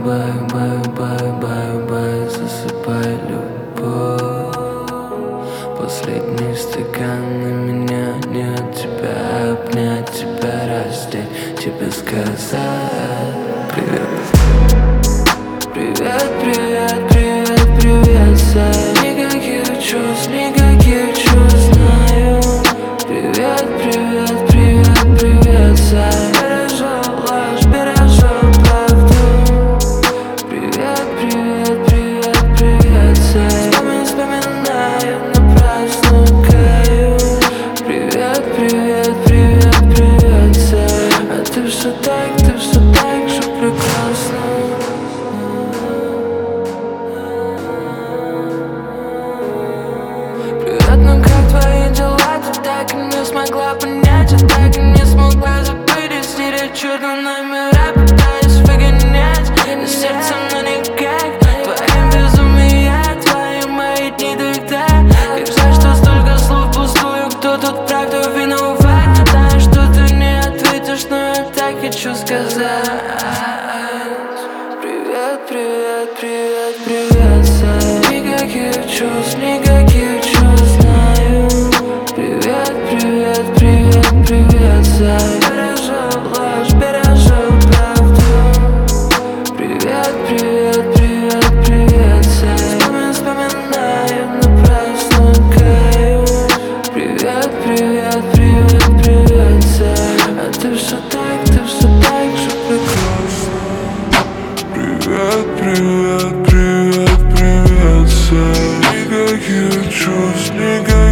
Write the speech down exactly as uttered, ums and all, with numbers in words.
бай, бай, бай, бай, бай, засыпай, любовь. Последний стакан на меня, не от тебя обнять, тебя раздеть, тебе сказать привет. Привет, привет, привет, привет, зай. Никаких чувств, никаких чувств, знаю. Привет, привет, привет, привет, зай. Бережу ложь, бережу правду. Привет, привет, привет, привет, зай. Вспомин, вспоминаю, напрасно каю. Привет, привет, привет, привет, зай. А ты все так, ты все так же прекрасно. Ну как твои дела? Ты так и не смогла понять, я так и не смогла забыть и стереть черные номера, пытаюсь выгонять из сердца, но никак. Твоим безумие, твои мои дни тогда. Как жаль, что столько слов пустую, кто тут правду виноват. Знаю, что ты не ответишь, но я так хочу сказать. Привет, привет, привет, привет, зай. Никаких чувств, никаких чувств, знаю. Привет, привет, привет, привет, зай. Бережу ложь, бережу правду. Привет, привет, привет, привет, зай. Вспомин, вспоминаю, напрасно каю. Привет, привет, привет, привет, зай. А ты все так, ты все так же прекрасна. Привет, привет, привет, привет, зай. Никаких чувств, никаких